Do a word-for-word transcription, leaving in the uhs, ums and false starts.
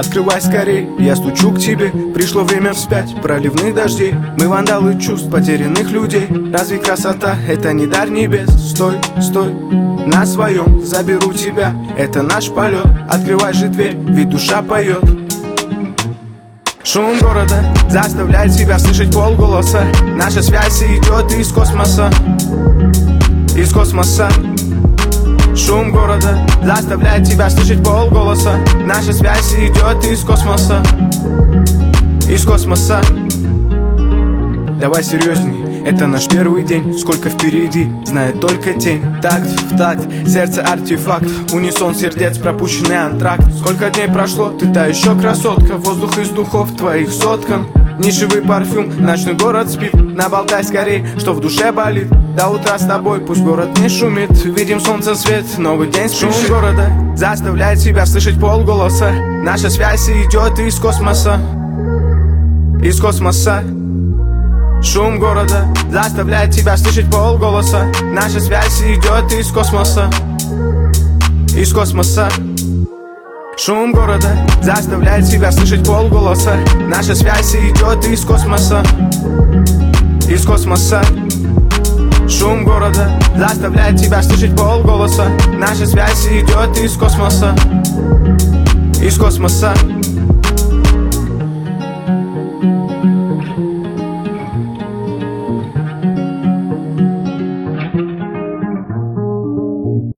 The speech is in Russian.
Открывай скорей, я стучу к тебе. Пришло время вспять, проливных дождей. Мы вандалы чувств потерянных людей. Разве красота — это не дар небес? Стой, стой, на своем заберу тебя. Это наш полет, открывай же дверь, ведь душа поет. Шум города заставляет тебя слышать полголоса. Наша связь идет из космоса, из космоса. Шум города заставляет тебя слышать полголоса. Наша связь идет из космоса, из космоса. Давай серьезней, это наш первый день. Сколько впереди, знает только тень. Такт в такт, сердце артефакт. Унисон сердец, пропущенный антракт. Сколько дней прошло, ты та еще красотка. Воздух из духов твоих соткан. Нишевый парфюм, ночной город спит. Наболтай скорей, что в душе болит. До утра с тобой, пусть город не шумит. Видим солнце свет, новый день спешит. Шум города заставляет себя слышать полголоса. Наша связь идет из космоса, из космоса. Шум города заставляет тебя слышать полголоса. Наша связь идет из космоса, из космоса. Шум города заставляет тебя слышать полголоса. Наша связь идет из космоса, из космоса. Шум города заставляет тебя слышать полголоса. Наша связь идет из космоса, из космоса.